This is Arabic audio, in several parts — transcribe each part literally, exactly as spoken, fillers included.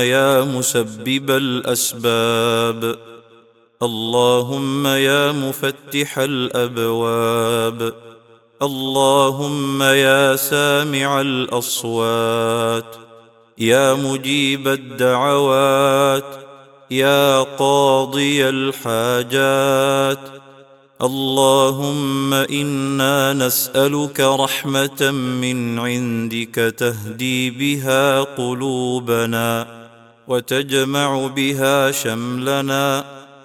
يا مسبب الأسباب، اللهم يا مفتح الأبواب، اللهم يا سامع الأصوات، يا مجيب الدعوات، يا قاضي الحاجات، اللهم إنا نسألك رحمة من عندك تهدي بها قلوبنا، وتجمع بها شملنا،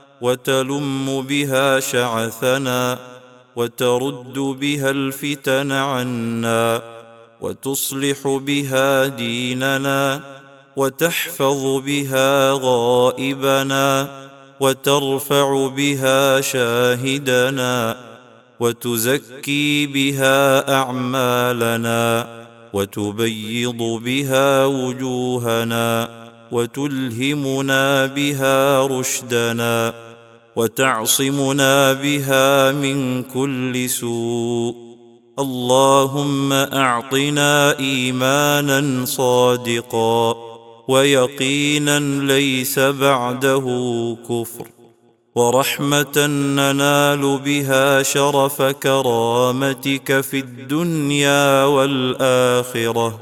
وتلم بها شعثنا، وترد بها الفتن عنا، وتصلح بها ديننا، وتحفظ بها غائبنا، وترفع بها شاهدنا، وتزكي بها أعمالنا، وتبيض بها وجوهنا، وتلهمنا بها رشدنا، وتعصمنا بها من كل سوء. اللهم أعطنا إيمانا صادقا، ويقينا ليس بعده كفر، ورحمة ننال بها شرف كرامتك في الدنيا والآخرة.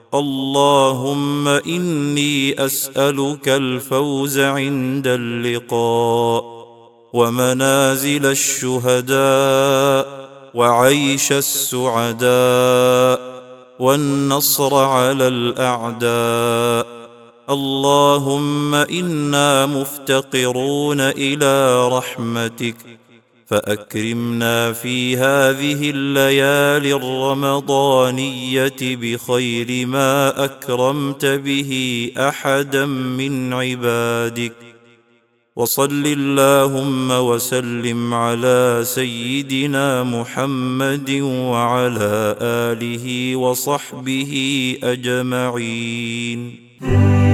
اللهم إني أسألك الفوز عند اللقاء، ومنازل الشهداء، وعيش السعداء، والنصر على الأعداء. اللهم إنا مفتقرون إلى رحمتك، فأكرمنا في هذه الليالي الرمضانية بخير ما أكرمت به أحدا من عبادك. وصل اللهم وسلم على سيدنا محمد وعلى آله وصحبه أجمعين.